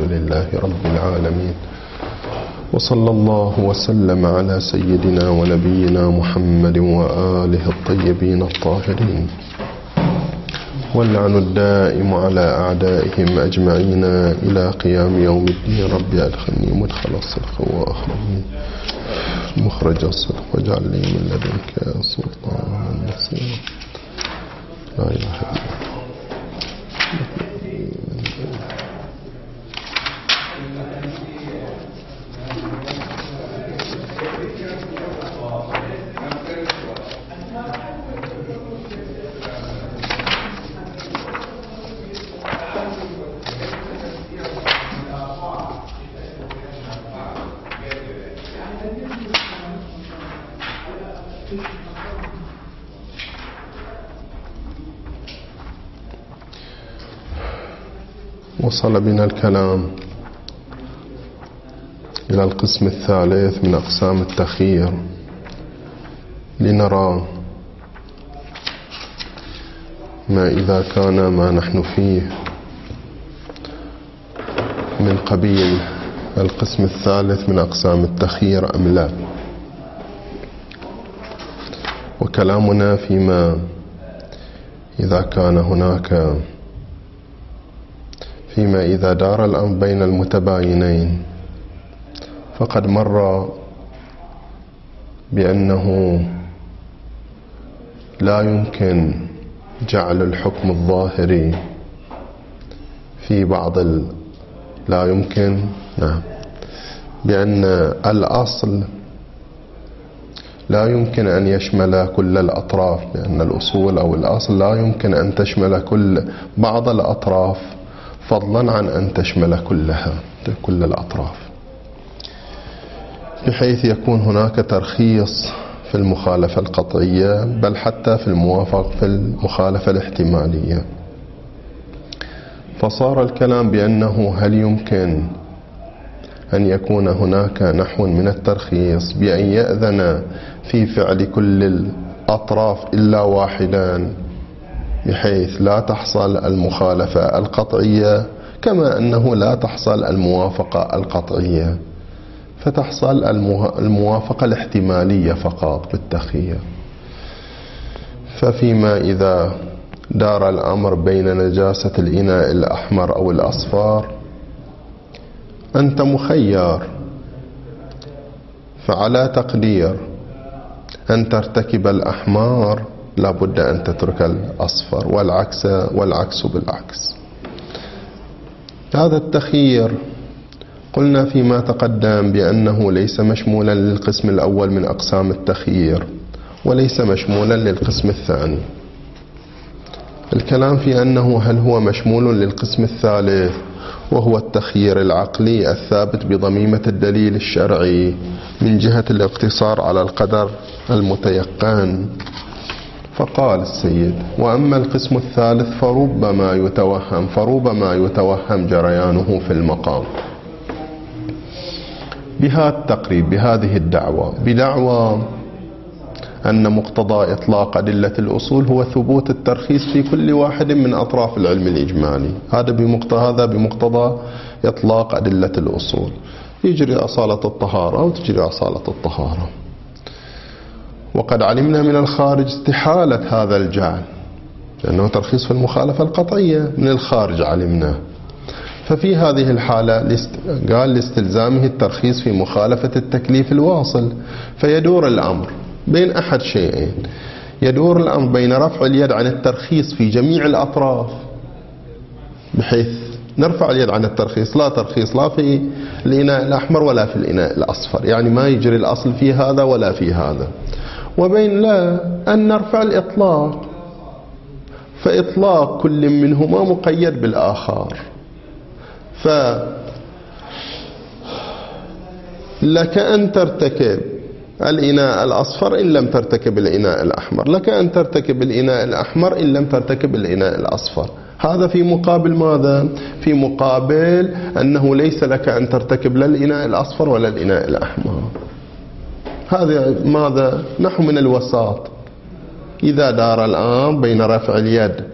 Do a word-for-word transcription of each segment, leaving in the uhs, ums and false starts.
لله رب العالمين، وصلى الله وسلم على سيدنا ونبينا محمد وآله الطيبين الطاهرين، واللعن الدائم على أعدائهم أجمعين إلى قيام يوم الدين. رب أدخلني مدخل الصدق وأخرجني مخرج الصدق، واجعل لي من لدنك سلطانا نصيرا. لا إله إلا الله. وصل بنا الكلام إلى القسم الثالث من أقسام التخيير، لنرى ما إذا كان ما نحن فيه من قبيل القسم الثالث من أقسام التخيير أم لا. وكلامنا فيما إذا كان هناك فيما إذا دار الأمر بين المتباينين، فقد مر بأنه لا يمكن جعل الحكم الظاهري في بعض ال... لا يمكن نعم بأن الأصل لا يمكن أن يشمل كل الأطراف، بأن الأصول أو الأصل لا يمكن أن تشمل كل بعض الأطراف فضلا عن أن تشمل كلها كل الأطراف، بحيث يكون هناك ترخيص في المخالفة القطعية، بل حتى في الموافق في المخالفة الاحتمالية. فصار الكلام بأنه هل يمكن أن يكون هناك نحو من الترخيص بأن يأذن في فعل كل الأطراف إلا واحدا، بحيث لا تحصل المخالفة القطعية كما أنه لا تحصل الموافقة القطعية، فتحصل الموافقة الاحتمالية فقط بالتخيير. ففيما إذا دار الأمر بين نجاسة الإناء الأحمر أو الأصفر، أنت مخير، فعلى تقدير أن ترتكب الأحمر لابد أن تترك الأصفر، والعكس والعكس بالعكس. هذا التخيير قلنا فيما تقدم بأنه ليس مشمولا للقسم الأول من أقسام التخيير، وليس مشمولا للقسم الثاني. الكلام في أنه هل هو مشمول للقسم الثالث، وهو التخيير العقلي الثابت بضميمة الدليل الشرعي من جهة الاقتصار على القدر المتيقن. فقال السيد: وأما القسم الثالث فربما يتوهم فربما يتوهم جريانه في المقام. بهذا التقريب، بهذه الدعوة، بدعوى أن مقتضى إطلاق أدلة الأصول هو ثبوت الترخيص في كل واحد من أطراف العلم الإجمالي. هذا بمقتضى هذا بمقتضى إطلاق أدلة الأصول، يجري أصالة الطهارة وتجري أصالة الطهارة. وقد علمنا من الخارج استحالة هذا الجعل، لأنه ترخيص في المخالفة القطعية، من الخارج علمنا. ففي هذه الحالة قال لاستلزامه الترخيص في مخالفة التكليف الواصل، فيدور الأمر بين أحد شيئين: يدور الأمر بين رفع اليد عن الترخيص في جميع الأطراف، بحيث نرفع اليد عن الترخيص، لا ترخيص لا في الإناء الأحمر ولا في الإناء الأصفر، يعني ما يجري الأصل في هذا ولا في هذا. وبين لا أن نرفع الإطلاق، فإطلاق كل منهما مقيد بالآخر. فلك أن ترتكب الإناء الأصفر إن لم ترتكب الإناء الأحمر، لك أن ترتكب الإناء الأحمر إن لم ترتكب الإناء الأصفر. هذا في مقابل ماذا؟ في مقابل أنه ليس لك أن ترتكب لا الإناء الأصفر ولا الإناء الأحمر. هذا ماذا؟ نحو من الوساط. إذا دار الأمر بين رفع اليد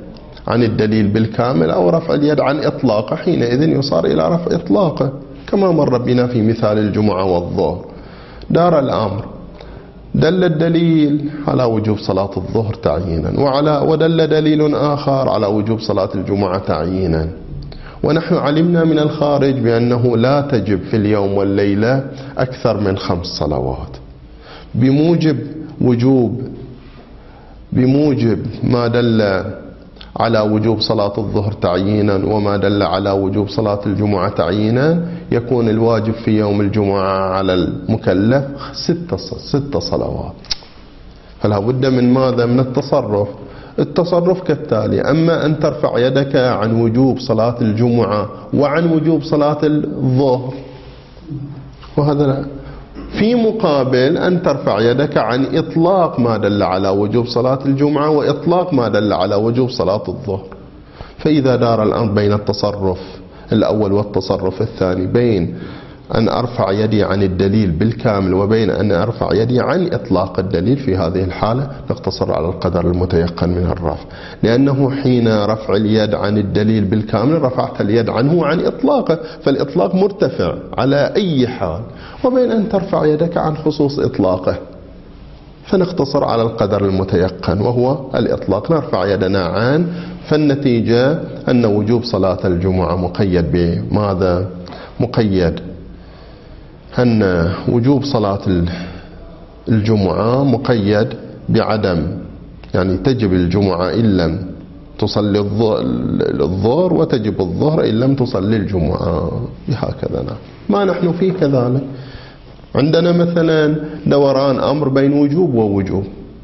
عن الدليل بالكامل أو رفع اليد عن إطلاقه، حينئذ يصار إلى رفع إطلاقه، كما مر بنا في مثال الجمعة والظهر. دار الأمر دل الدليل على وجوب صلاة الظهر تعيينا، وعلى ودل دليل آخر على وجوب صلاة الجمعة تعيينا، ونحن علمنا من الخارج بأنه لا تجب في اليوم والليلة أكثر من خمس صلوات، بموجب وجوب بموجب ما دل على وجوب صلاة الظهر تعيينا وما دل على وجوب صلاة الجمعة تعيينا، يكون الواجب في يوم الجمعة على المكلف ست ست صلوات. فلا بد من ماذا؟ من التصرف. التصرف كالتالي: أما أن ترفع يدك عن وجوب صلاة الجمعة وعن وجوب صلاة الظهر، وهذا لا. في مقابل أن ترفع يدك عن إطلاق ما دل على وجوب صلاة الجمعة وإطلاق ما دل على وجوب صلاة الظهر. فإذا دار الأمر بين التصرف الأول والتصرف الثاني، بين أن أرفع يدي عن الدليل بالكامل وبين أن أرفع يدي عن إطلاق الدليل، في هذه الحالة نقتصر على القدر المتيقن من الرفع، لأنه حين رفع اليد عن الدليل بالكامل رفعت اليد عنه عن إطلاقه، فالإطلاق مرتفع على أي حال، وبين أن ترفع يدك عن خصوص إطلاقه فنقتصر على القدر المتيقن وهو الإطلاق، نرفع يدنا عن. فالنتيجة أن وجوب صلاة الجمعة مقيد بماذا؟ مقيد أن وجوب صلاة الجمعة مقيد بعدم، يعني تجب الجمعة إن لم تصلي الظهر، وتجب الظهر إن لم تصلي الجمعة، بهكذا. نعم، ما نحن فيه كذلك. عندنا مثلا دوران أمر بين وجوب ووجوب،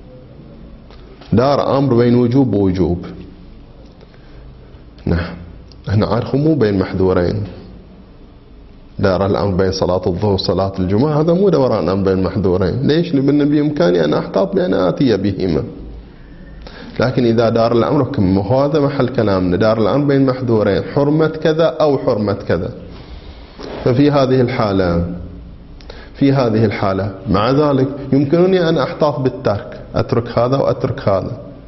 دار أمر بين وجوب ووجوب. نعم، احنا عارفه مو بين محذورين. دار الأمر بين صلاة الظهر وصلاة الجمعة، هذا مو دوران أمر بين محذورين. ليش؟ لأن بإمكاني أن أحتاط بأن آتي بهما. لكن إذا دار الأمر، كم هذا محل كلامنا، دار الأمر بين محذورين، حرمة كذا أو حرمة كذا. ففي هذه الحالة في هذه الحالة مع ذلك يمكنني أن أحتاط بالترك، أترك هذا وأترك هذا،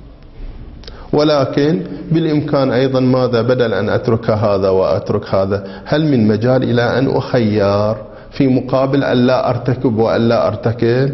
ولكن بالإمكان أيضا ماذا؟ بدل أن أترك هذا وأترك هذا، هل من مجال إلى أن أخير في مقابل أن لا أرتكب وأن لا أرتكب؟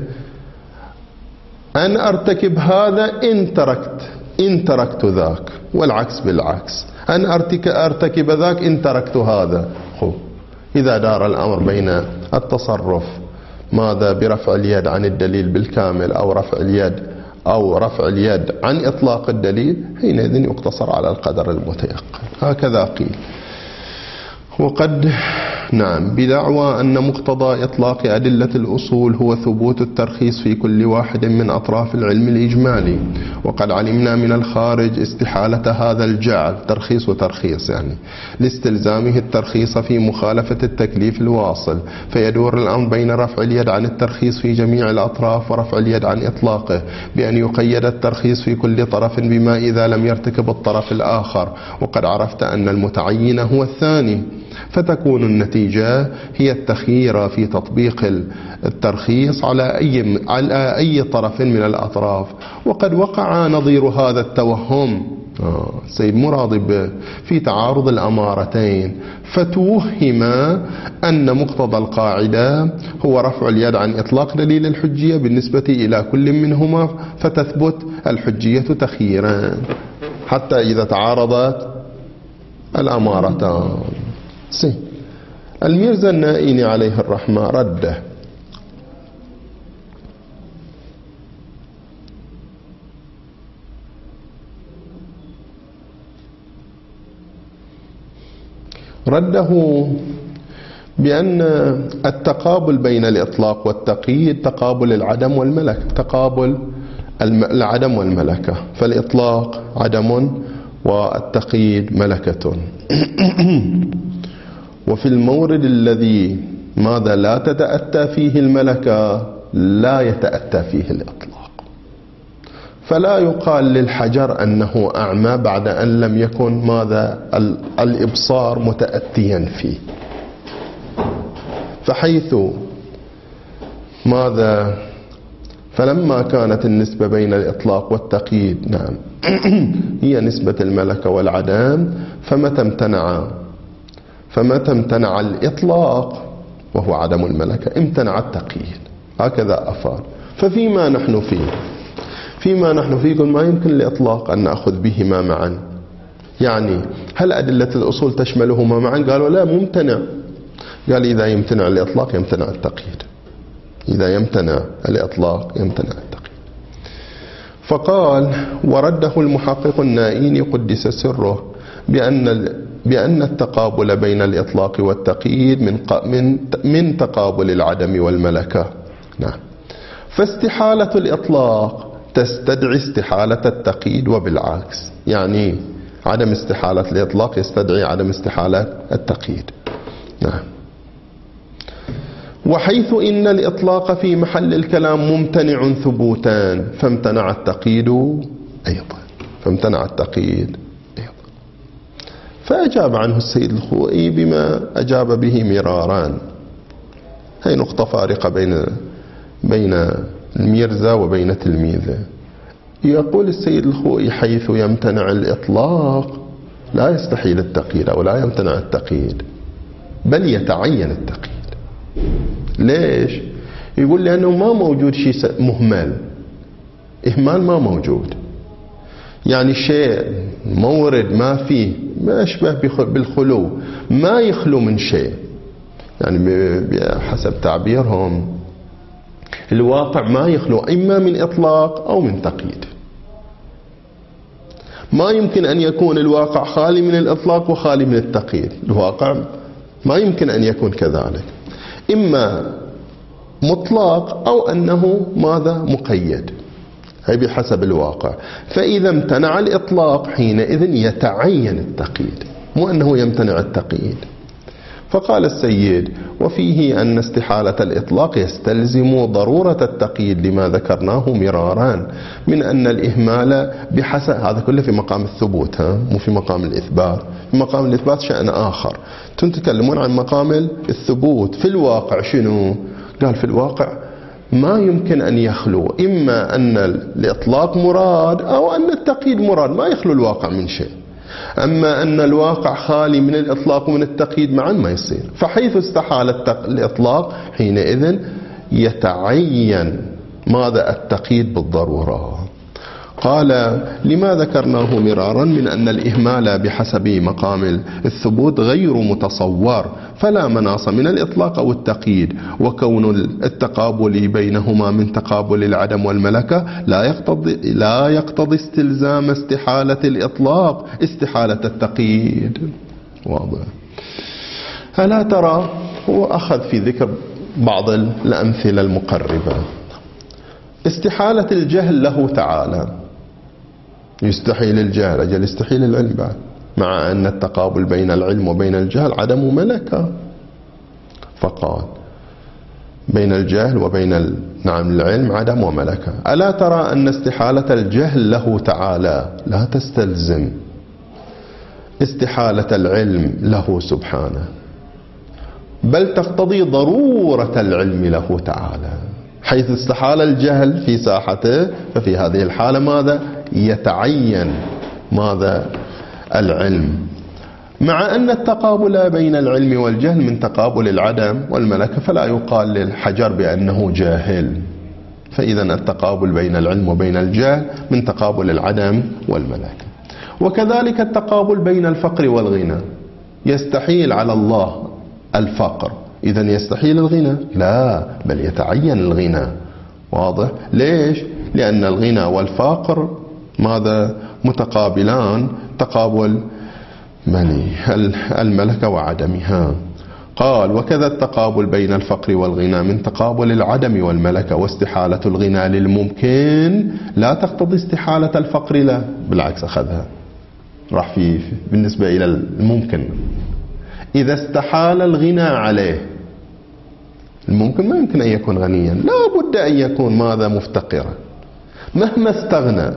أن أرتكب هذا إن تركت إن تركت ذاك، والعكس بالعكس، أن أرتكب ذاك إن تركت هذا. خب إذا دار الأمر بين التصرف ماذا؟ برفع اليد عن الدليل بالكامل أو رفع اليد أو رفع اليد عن إطلاق الدليل، حينئذ يقتصر على القدر المتيقن. هكذا قيل. وقد نعم بدعوى أن مقتضى إطلاق أدلة الأصول هو ثبوت الترخيص في كل واحد من أطراف العلم الإجمالي، وقد علمنا من الخارج استحالة هذا الجعل، ترخيص وترخيص يعني، لاستلزامه الترخيص في مخالفة التكليف الواصل، فيدور الأمر بين رفع اليد عن الترخيص في جميع الأطراف ورفع اليد عن إطلاقه، بأن يقيد الترخيص في كل طرف بما إذا لم يرتكب الطرف الآخر، وقد عرفت أن المتعين هو الثاني، فتكون النتيجة هي التخيير في تطبيق الترخيص على أي على أي طرف من الأطراف. وقد وقع نظير هذا التوهم آه سيد مراد في تعارض الأمارتين، فتوهم أن مقتضى القاعدة هو رفع اليد عن إطلاق دليل الحجية بالنسبة إلى كل منهما، فتثبت الحجية تخييرا حتى إذا تعارضت الأمارتان. سي الميرزا النائين عليه الرحمة رده رده بأن التقابل بين الإطلاق والتقييد تقابل العدم والملكة، تقابل العدم والملكة، فالإطلاق عدم والتقييد ملكة. وفي المورد الذي ماذا لا تتأتى فيه الملكة لا يتأتى فيه الإطلاق، فلا يقال للحجر أنه أعمى بعد أن لم يكن ماذا الإبصار متأتيا فيه. فحيث ماذا فلما كانت النسبة بين الإطلاق والتقييد نعم هي نسبة الملكة والعدم، فمتى امتنع فمتى امتنع الإطلاق وهو عدم الملكة امتنع التقييد. هكذا أفعل. ففيما نحن فيه فيما نحن فيه يقول ما يمكن الإطلاق أن نأخذ بهما معا. يعني هل أدلة الأصول تشملهما معا؟ قالوا لا، ممتنع. قال إذا يمتنع الإطلاق يمتنع التقييد، إذا يمتنع الإطلاق يمتنع التقييد. فقال ورده المحقق النائيني قدس سره بأن بأن التقابل بين الإطلاق والتقييد من من من تقابل العدم والملكة. نعم. فاستحالة الإطلاق تستدعي استحالة التقييد وبالعكس، يعني عدم استحالة الإطلاق يستدعي عدم استحالة التقييد. نعم. وحيث إن الإطلاق في محل الكلام ممتنع ثبوتان فامتنع التقييد أيضا فامتنع التقييد أيضا. فأجاب عنه السيد الخوئي بما أجاب به مراران. هي نقطة فارقة بين بين الميرزا وبين تلميذه. يقول السيد الخوئي حيث يمتنع الإطلاق لا يستحيل التقييد أو لا يمتنع التقييد، بل يتعين التقييد. ليش؟ يقول لأنه ما موجود شيء مهمل، إهمال ما موجود. يعني شيء مورد ما فيه، ما أشبه بالخلو، ما يخلو من شيء. يعني بحسب تعبيرهم الواقع ما يخلو إما من إطلاق أو من تقييد. ما يمكن أن يكون الواقع خالي من الإطلاق وخالي من التقييد. الواقع ما يمكن أن يكون كذلك، إما مطلق أو أنه ماذا مقيد، هي بحسب الواقع. فإذا امتنع الإطلاق حينئذ يتعين التقييد، مو أنه يمتنع التقييد. فقال السيد وفيه أن استحالة الإطلاق يستلزم ضرورة التقييد لما ذكرناه مرارا من أن الإهمال بحسب، هذا كله في مقام الثبوت، ها مو في مقام الإثبات. في مقام الإثبات شأن آخر، تتكلمون عن مقام الثبوت. في الواقع شنو؟ قال في الواقع ما يمكن أن يخلو، إما أن الإطلاق مراد أو أن التقييد مراد، ما يخلو الواقع من شيء. أما أن الواقع خالي من الإطلاق ومن التقييد معا ما يصير. فحيث استحال الإطلاق حينئذ يتعين ماذا التقييد بالضرورة. قال لما ذكرناه مرارا من أن الإهمال بحسب مقام الثبوت غير متصور، فلا مناص من الإطلاق أو التقييد، وكون التقابل بينهما من تقابل العدم والملكة لا يقتضي لا يقتضي استلزام استحالة الإطلاق استحالة التقييد. واضح. ألا ترى؟ هو أخذ في ذكر بعض الأمثلة المقربة. استحالة الجهل له تعالى، يستحيل الجهل، أجل يستحيل العلم بعد، مع أن التقابل بين العلم وبين الجهل عدم ملكة. فقال بين الجهل وبين نعم العلم عدم وملكة. ألا ترى أن استحالة الجهل له تعالى لا تستلزم استحالة العلم له سبحانه، بل تقتضي ضرورة العلم له تعالى. حيث استحال الجهل في ساحته ففي هذه الحالة ماذا؟ يتعين ماذا؟ العلم، مع أن التقابل بين العلم والجهل من تقابل العدم والملكة، فلا يقال للحجر بأنه جاهل. فإذا التقابل بين العلم وبين الجهل من تقابل العدم والملكة. وكذلك التقابل بين الفقر والغنى، يستحيل على الله الفقر، إذن يستحيل الغنى؟ لا، بل يتعين الغنى. واضح؟ ليش؟ لأن الغنى والفقر ماذا؟ متقابلان تقابل مني الملكة وعدمها. قال وكذا التقابل بين الفقر والغنى من تقابل العدم والملكة، واستحالة الغنى للممكن لا تقتضي استحالة الفقر له، بالعكس أخذها راح في بالنسبة إلى الممكن. إذا استحال الغنى عليه، الممكن ما يمكن أن يكون غنيا، لا بد أن يكون ماذا؟ مفتقرا. مهما استغنى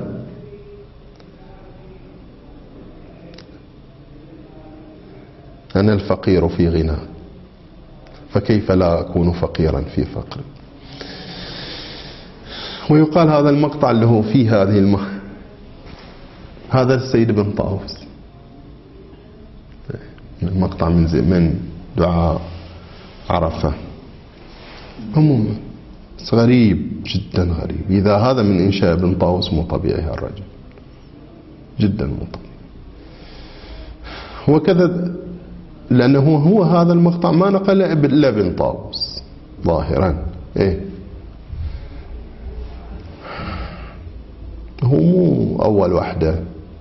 أنا الفقير في غنى، فكيف لا أكون فقيرا في فقر؟ ويقال هذا المقطع اللي هو فيه هذه الم... هذا السيد بن طاووس، المقطع من زي من دعاء عرفة. عموما غريب جدا غريب. إذا هذا من إنشاء ابن طاووس مو طبيعي هالرجل، جدا مو طبيعي. وكذا لأنه هو هذا المقطع ما نقل إلا ابن طاووس ظاهرا. إيه هو مو أول وحدة.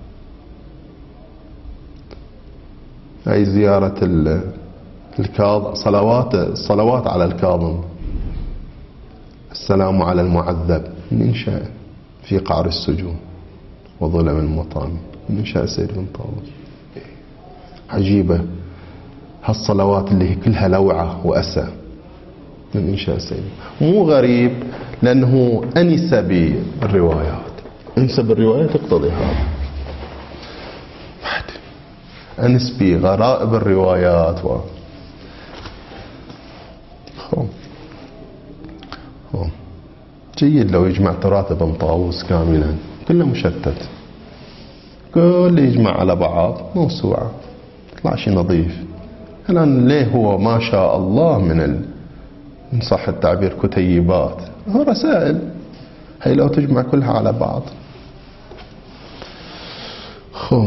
أي زيارة الكاظم، صلوات الصلوات على الكاظم، السلام على المعذب، من إنشاء في قعر السجون وظلم المطامع، من إنشاء سيد بن طاووس. عجيبة هالصلوات اللي هي كلها لوعة وأسى، من إنشاء سيد. مو غريب لأنه أنس بالروايات، أنس بالروايات تقتضي هذا. أنس بغرائب الروايات و خو. خو. جيد لو يجمع تراث ابن طاووس كاملا، كله مشتت، كله يجمع على بعض موسوعة، يطلع شيء نظيف. الآن ليه هو ما شاء الله من ال... إن صح التعبير كتيبات، هو رسائل، هي لو تجمع كلها على بعض. خو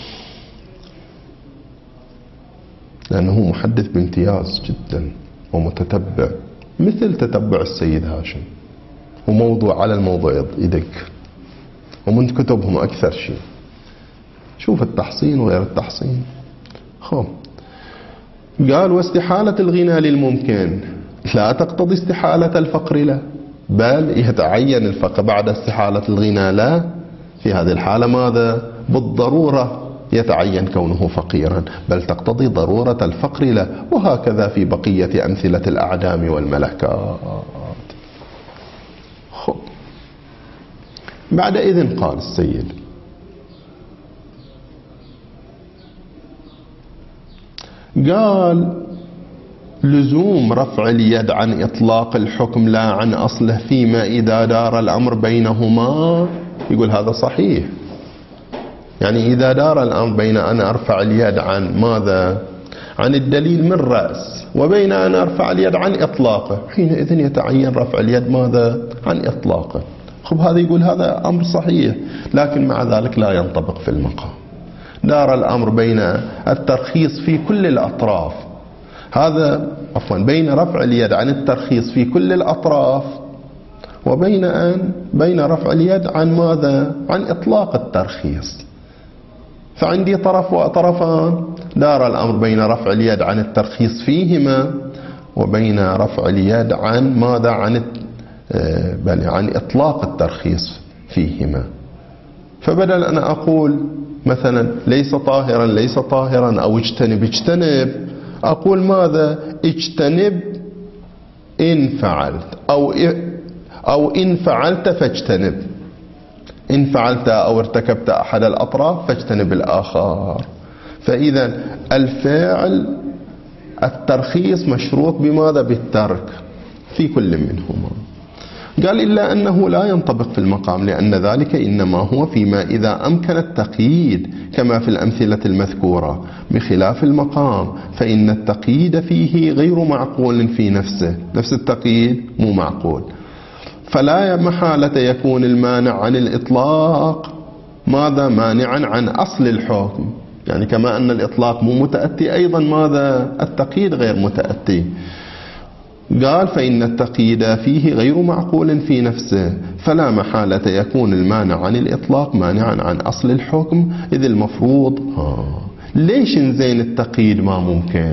لأنه محدث بامتياز جدا ومتتبع، مثل تتبع السيد هاشم، وموضوع على الموضوع يدك، ومن كتبهم أكثر شيء. شوف التحصين وغير التحصين. خو قال واستحالة الغنى للممكن لا تقتضي استحالة الفقر له، بل يتعين الفقر بعد استحالة الغنى لا. في هذه الحالة ماذا؟ بالضرورة يتعين كونه فقيرا، بل تقتضي ضرورة الفقر له. وهكذا في بقية أمثلة الأعدام والملكات. خب بعد إذن قال السيد قال لزوم رفع اليد عن إطلاق الحكم لا عن أصله فيما إذا دار الأمر بينهما. يقول هذا صحيح، يعني إذا دار الأمر بين أن أرفع اليد عن ماذا؟ عن الدليل من رأس، وبين أن أرفع اليد عن إطلاقه، حينئذ يتعين رفع اليد ماذا؟ عن إطلاقه. خب هذا يقول هذا أمر صحيح، لكن مع ذلك لا ينطبق في المقام. دار الأمر بين الترخيص في كل الأطراف، هذا عفوا بين رفع اليد عن الترخيص في كل الأطراف، وبين أن بين رفع اليد عن ماذا؟ عن إطلاق الترخيص. فعندي طرف وطرفان، دار الأمر بين رفع اليد عن الترخيص فيهما، وبين رفع اليد عن ماذا؟ عن بل عن إطلاق الترخيص فيهما. فبدل أن أقول مثلا ليس طاهرا ليس طاهرا أو اجتنب اجتنب، أقول ماذا؟ اجتنب إن فعلت، أو أو إن فعلت فاجتنب. إن فعلت أو ارتكبت أحد الأطراف فاجتنب الآخر. فإذا الفعل الترخيص مشروط بماذا؟ بالترك في كل منهما. قال إلا أنه لا ينطبق في المقام، لأن ذلك إنما هو فيما إذا أمكن التقييد كما في الأمثلة المذكورة، بخلاف المقام فإن التقييد فيه غير معقول في نفسه، نفس التقييد مو معقول. فلا محالة يكون المانع عن الإطلاق ماذا؟ مانعا عن أصل الحكم، يعني كما أن الإطلاق مو متأتي أيضا ماذا؟ التقييد غير متأتي. قال فإن التقييد فيه غير معقول في نفسه، فلا محالة يكون المانع عن الإطلاق مانعا عن أصل الحكم، إذ المفروض آه. ليش نزين التقييد ما ممكن؟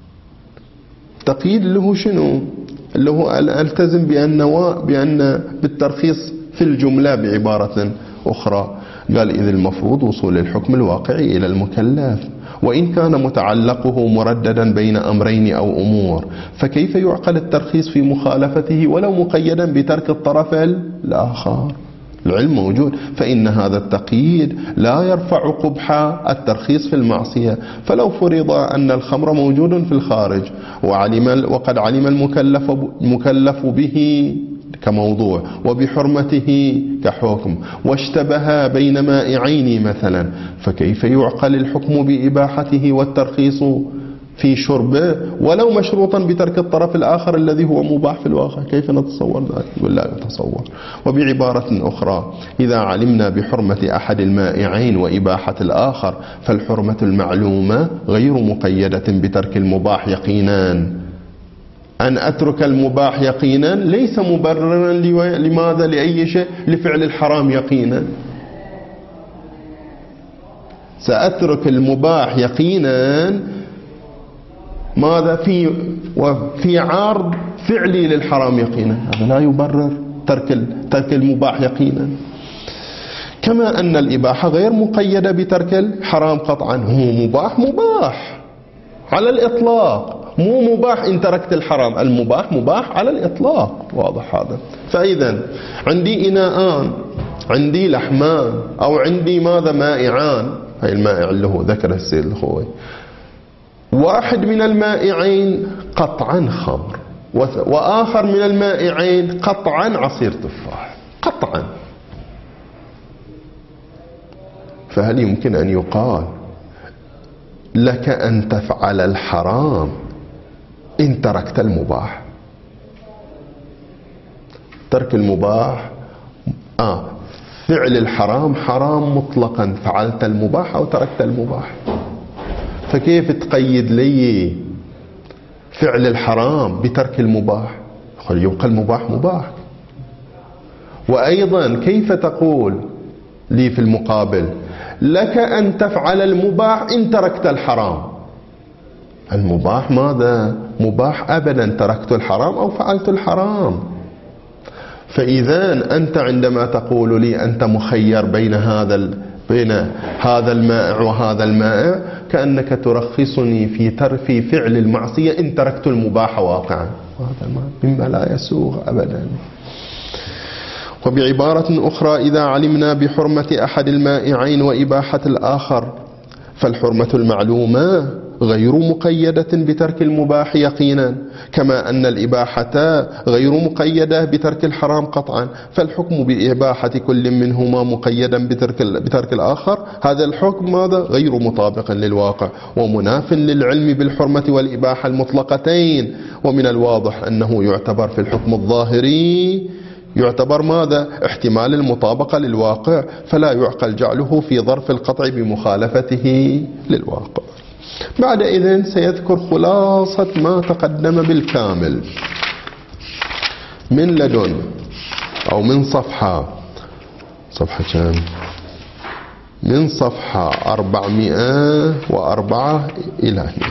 التقييد اللي هو شنو؟ اللي هو التزم بأن بأن بالترخيص في الجملة بعبارة أخرى. قال إذ المفروض وصول الحكم الواقعي إلى المكلف، وإن كان متعلقه مرددا بين أمرين أو أمور، فكيف يعقل الترخيص في مخالفته ولو مقيدا بترك الطرف الآخر؟ العلم موجود. فإن هذا التقييد لا يرفع قبح الترخيص في المعصية. فلو فرض أن الخمر موجود في الخارج وعلم وقد علم المكلف المكلف به كموضوع وبحرمته كحكم، واشتبه بين مائعين مثلا، فكيف يعقل الحكم بإباحته والترخيص في شربه ولو مشروطا بترك الطرف الآخر الذي هو مباح في الواقع؟ كيف نتصور ذلك؟ ولا نتصور. وبعبارة أخرى، إذا علمنا بحرمة أحد المائعين وإباحة الآخر فالحرمة المعلومة غير مقيدة بترك المباح يقينا. أن أترك المباح يقينا ليس مبررا لماذا؟ لأي شيء؟ لفعل الحرام يقينا. سأترك المباح يقينا ماذا؟ في وفي عارض فعلي للحرام يقينا، هذا لا يبرر ترك ترك المباح يقينا. كما أن الإباحة غير مقيدة بترك الحرام قطعا، هو مباح مباح على الإطلاق، مو مباح إن تركت الحرام، المباح مباح على الإطلاق. واضح هذا؟ فإذا عندي إناءان، عندي لحمان، أو عندي ماذا؟ مائعان. هاي المائع اللي هو ذكر السيد الخوي، واحد من المائعين قطعا خمر، وآخر من المائعين قطعا عصير تفاح، قطعا. فهل يمكن أن يقال لك أن تفعل الحرام إن تركت المباح؟ ترك المباح آه فعل الحرام حرام مطلقا، فعلت المباح أو تركت المباح. فكيف تقيد لي فعل الحرام بترك المباح؟ يبقى المباح مباح. وأيضا كيف تقول لي في المقابل لك أن تفعل المباح إن تركت الحرام؟ المباح ماذا؟ مباح أبدا، تركت الحرام أو فعلت الحرام. فإذا أنت عندما تقول لي أنت مخير بين هذا بين هذا المائع وهذا المائع، كأنك ترخصني في ترك فعل المعصية إن تركت المباح واقعا، وهذا مما لا يسوغ أبدا. وبعبارة أخرى، إذا علمنا بحرمة أحد المائعين وإباحة الآخر فالحرمة المعلومة غير مقيدة بترك المباح يقينا، كما أن الإباحة غير مقيدة بترك الحرام قطعا، فالحكم بإباحة كل منهما مقيدا بترك, بترك الآخر، هذا الحكم ماذا؟ غير مطابق للواقع ومناف للعلم بالحرمة والإباحة المطلقتين. ومن الواضح أنه يعتبر في الحكم الظاهري يعتبر ماذا؟ احتمال المطابقة للواقع، فلا يعقل جعله في ظرف القطع بمخالفته للواقع. بعد إذن سيذكر خلاصة ما تقدم بالكامل من لدن أو من صفحة صفحة كم؟ من صفحة أربعمائة وأربعة إلى هنا.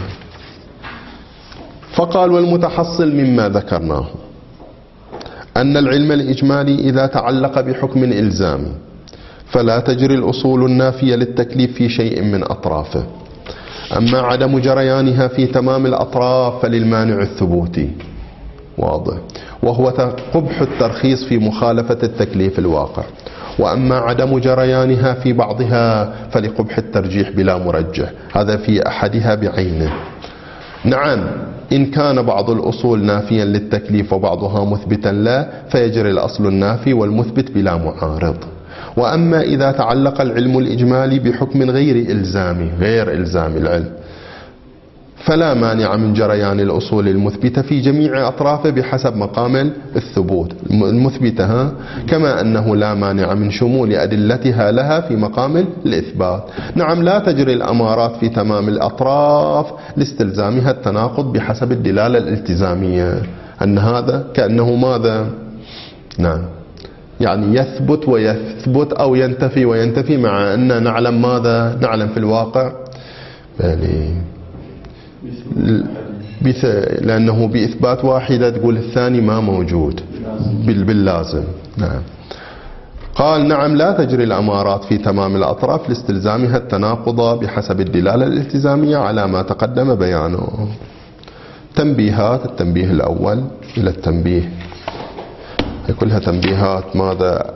فقال: والمتحصل مما ذكرناه أن العلم الإجمالي إذا تعلق بحكم إلزامي فلا تجري الأصول النافية للتكليف في شيء من أطرافه، أما عدم جريانها في تمام الأطراف فللمانع الثبوتي. واضح. وهو قبح الترخيص في مخالفة التكليف الواقع، وأما عدم جريانها في بعضها فلقبح الترجيح بلا مرجح، هذا في أحدها بعينه. نعم، إن كان بعض الأصول نافيا للتكليف وبعضها مثبتا لا، فيجري الأصل النافي والمثبت بلا معارض. وأما إذا تعلق العلم الإجمالي بحكم غير إلزامي غير إلزامي العلم فلا مانع من جريان الأصول المثبتة في جميع أطرافه بحسب مقام الثبوت المثبتة، كما أنه لا مانع من شمول أدلتها لها في مقام الإثبات. نعم، لا تجري الأمارات في تمام الأطراف لاستلزامها التناقض بحسب الدلالة الالتزامية، أن هذا كأنه ماذا؟ نعم، يعني يثبت ويثبت أو ينتفي وينتفي، مع أن نعلم ماذا؟ نعلم في الواقع يعني لأنه بإثبات واحدة تقول الثاني ما موجود باللازم. نعم. قال: نعم، لا تجري الأمارات في تمام الأطراف لاستلزامها التناقض بحسب الدلالة الالتزامية على ما تقدم بيانه. تنبيهات: التنبيه الأول إلى التنبيه، هي كلها تنبيهات ماذا؟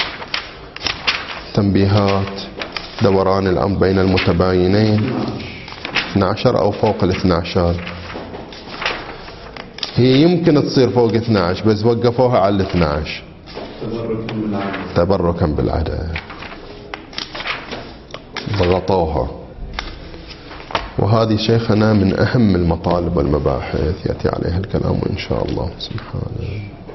تنبيهات دوران الأمر بين المتباينين، اثني عشر أو فوق الاثني عشر. هي يمكن تصير فوق اثني عشر بس وقفوها على اثني عشر تبركا بالعدد. تبركا بالعدد ضغطوها. وهذه شيخنا من أهم المطالب والمباحث يأتي عليها الكلام إن شاء الله سبحانه.